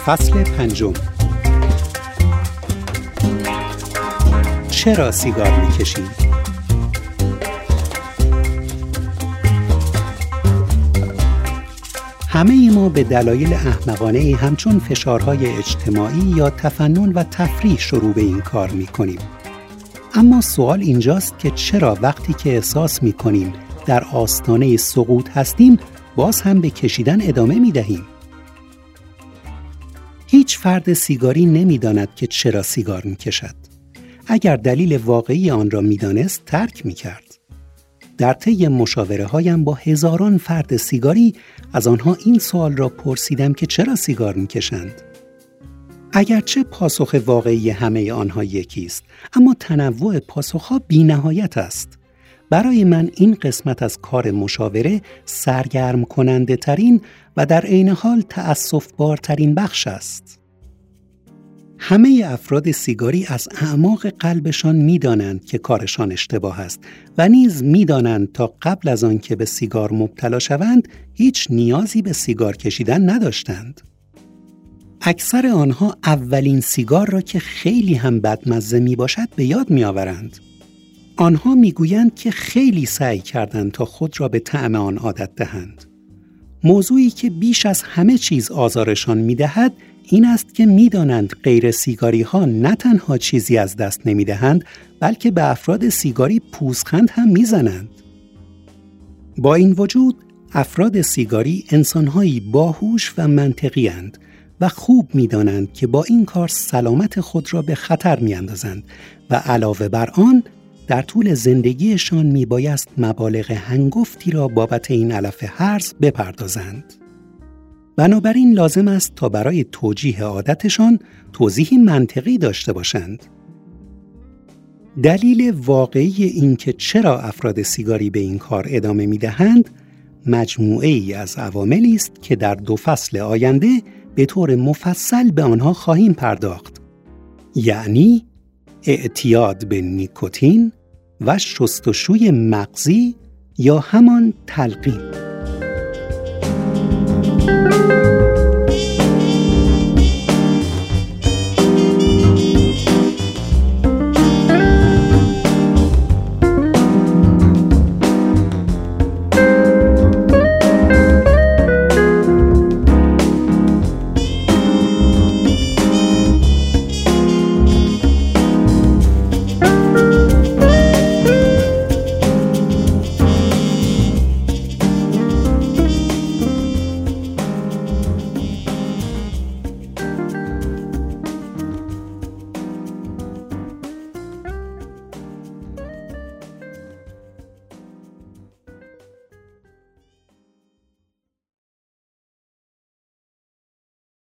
فصل 5. چرا سیگار می‌کشیم؟ همه ما به دلایل احمقانه‌ای همچون فشارهای اجتماعی یا تفنن و تفریح شروع به این کار می‌کنیم. اما سوال اینجاست که چرا وقتی که احساس می‌کنیم در آستانه سقوط هستیم باز هم به کشیدن ادامه می‌دهیم؟ هیچ فرد سیگاری نمی‌داند که چرا سیگار می‌کشد. اگر دلیل واقعی آن را می‌دانست ترک می‌کرد. در طی مشاوره‌هایم با هزاران فرد سیگاری از آنها این سوال را پرسیدم که چرا سیگار می‌کشند. اگرچه پاسخ واقعی همه آنها یکی است، اما تنوع پاسخ‌ها بی‌نهایت است. برای من این قسمت از کار مشاوره سرگرم کننده ترین و در عین حال تأسف‌بارترین بخش است. همه افراد سیگاری از اعماق قلبشان می‌دانند که کارشان اشتباه است و نیز می‌دانند تا قبل از آن که به سیگار مبتلا شوند هیچ نیازی به سیگار کشیدن نداشتند. اکثر آنها اولین سیگار را که خیلی هم بدمزه میباشد به یاد میآورند. آنها میگویند که خیلی سعی کردند تا خود را به طعم آن عادت دهند. موضوعی که بیش از همه چیز آزارشان میدهد این است که میدانند غیر سیگاری ها نه تنها چیزی از دست نمیدهند بلکه به افراد سیگاری پوزخند هم میزنند. با این وجود افراد سیگاری انسانهایی باهوش و منطقی اند و خوب می‌دانند که با این کار سلامت خود را به خطر می‌اندازند و علاوه بر آن در طول زندگیشان میبایست مبالغ هنگفتی را بابت این علف هرز بپردازند. بنابراین لازم است تا برای توجیه عادتشان توضیحی منطقی داشته باشند. دلیل واقعی این که چرا افراد سیگاری به این کار ادامه می‌دهند مجموعه ای از عواملی است که در 2 فصل آینده به طور مفصل به آنها خواهیم پرداخت. یعنی اعتیاد به نیکوتین و شستشوی مغزی یا همان تلقین.